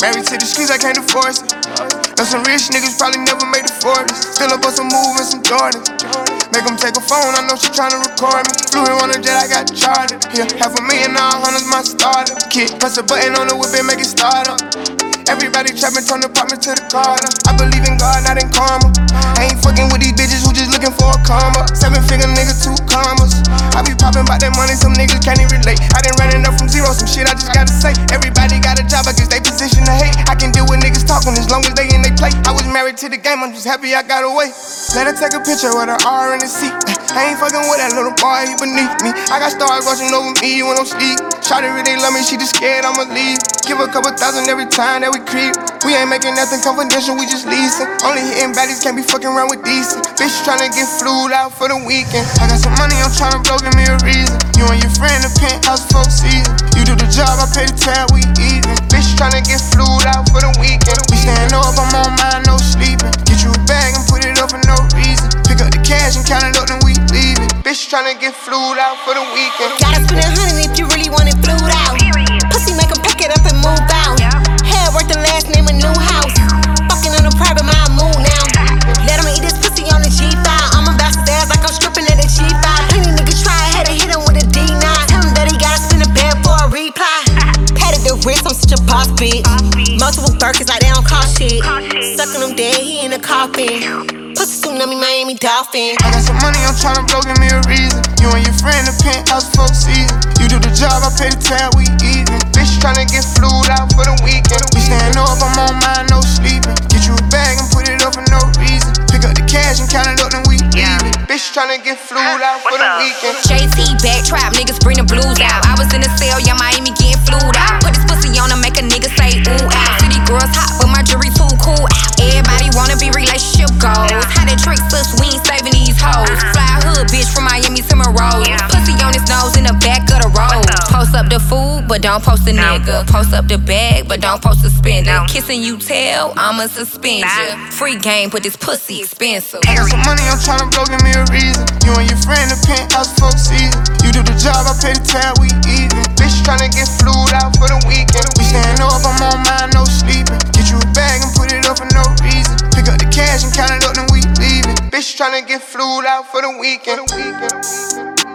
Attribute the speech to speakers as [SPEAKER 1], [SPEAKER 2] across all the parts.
[SPEAKER 1] Married to the streets, I can't divorce it. Know some rich niggas probably never made the 40s. Still up on some move and some Jordans. Make them take a phone, I know she tryna record me. Flew here on a jet, I got chartered. Yeah, $500,000, all hundreds, my starter. Kid, press a button on the whip and make it start up. Everybody trapping, turn the apartment to the Carter. I believe in God, not in karma. I ain't fucking with these bitches who just looking for a karma. 7-figure nigga, 2 commas. I be popping about that money, some niggas can't even relate. I done running up from zero, some shit I just gotta say. Everybody got a job, I guess they position to hate. I can deal with niggas talking as long as they in they play. I was married to the game, I'm just happy I got away. Let her take a picture with her R in the seat. I ain't fucking with that little boy, he beneath me. I got stars watching over me when I'm sleep. Shawty really love me, she just scared I'ma leave. Give her a couple thousand every time that we creep. We ain't making nothing confidential, we just leasing. Only hitting baddies, can't be fucking around with decent. Bitch tryna get flued out for the weekend. I got some money, I'm tryna blow, give me a reason. You and your friend, the penthouse folk season. You do the job, I pay the tab, we even. Bitch tryna get flued out for the weekend. We staying up, I'm on mine, no sleeping. Get you a bag and put it up for no reason. Pick up the cash and count it up, then we leaving. Bitch tryna get flued out for the weekend.
[SPEAKER 2] Gotta spend 100 if you really want it flued out. Pussy make 'em pack it up and move out. Hair worth the last name a new house. Fucking on a private, my mood now. Let 'em eat this pussy on the G5. I'm about to ass like I'm stripping at a G5. Plenty niggas try, had to hit him with a D9. Tell him that he gotta spin a bed for a reply. Patted the wrist, I'm such a boss bitch. Multiple Birkins like they don't cost shit. Sucking him dead, he in a coffin. Pussy tsunami, Miami Dolphin.
[SPEAKER 1] I got some money, I'm tryna blow, give me a reason. You and your friend, the penthouse folk season. You do the job, I pay the tab, we even. Bitch tryna get flued out for the weekend. We staying up, I'm on mine, no sleeping. Get you a bag and put it up for no reason. Pick up the cash and count it up, then we leaving. Bitch tryna get flued out for the weekend.
[SPEAKER 3] JT back trap, niggas bring the blues out. I was in the cell, yeah, Miami getting flued out. Put this pussy on to make a nigga say ooh out. City girls hot, but my jury too cool out. Everybody wanna be relationship goals. How they trick us, we ain't saving these hoes. Fly hood bitch from Miami to Monroe. Pussy on his nose in the back of the road. Post up the food, but don't post a nigga. Post up the bag, but don't post a spender. Kissing you tell, I'ma suspend ya. Free game, but this pussy expensive.
[SPEAKER 1] I got some money, I'm tryna blow, give me a reason. You and your friend, the penthouse folk season. You do the job, I pay the tab, we even. Bitch tryna get flued out for the weekend. We staying up, I'm on mine, no sleeping. Get you a bag and put it up for no reason. Pick up the cash and count it up, then we leaving. Bitch tryna get flued out for the weekend. Bitch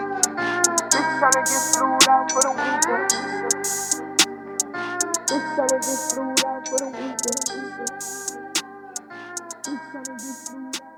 [SPEAKER 1] tryna get flued out for the weekend. Bitch tryna get flued out for the weekend. Bitch tryna get flued out.